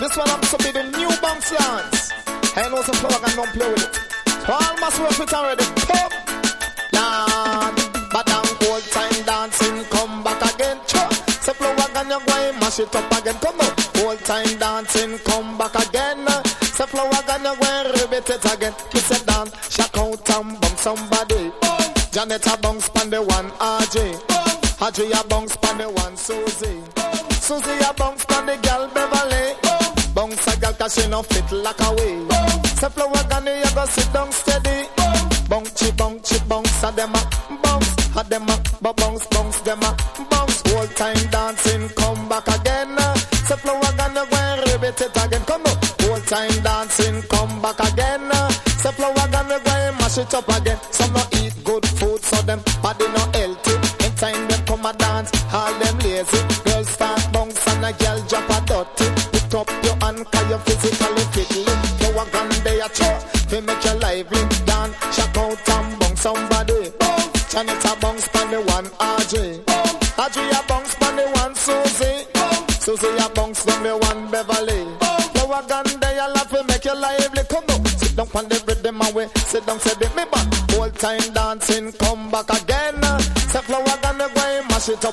This one happens to be the new bounce dance. I know some flower can don't play with it. So all must work it already. Come, Lord, but down old time dancing, come back again. Say flower can you go and mash it up again. Come on, old time dancing, come back again. Say flower can you go and repeat it again. He said down, shock out and bump somebody. Janet a bounce pan the one RJ. RJ a bounce pan the one Susie. Susie a bounce pan the girl Beverly. Bounce a girl cause she no fit like a way. Say flower gonna you go sit down steady. Bounce a dem a bounce. A dem a bounce dem a bounce. Whole time dancing come back again. Say flower gonna go and repeat it again. Come on. Whole time dancing come back again. Say flower gonna go and mash it up again. Some no eat good food so them body no healthy. In time them come a dance, all them lazy. Girls start bounce and a girl drop a dirty. Pick up your hand cause you physically fit. Flower gun they a chop, they make you lively. Dan, shock out and bounce somebody. Janet a bounce pan the one RJ. RJ a bounce pan the one Susie. Susie a bounce pan the one Beverly. Flower gun they a laugh, they make you lively. Come on, sit down on the rhythm away. Sit down, say the me back. Whole time dancing, come back again. Say flower gun they go and mash it up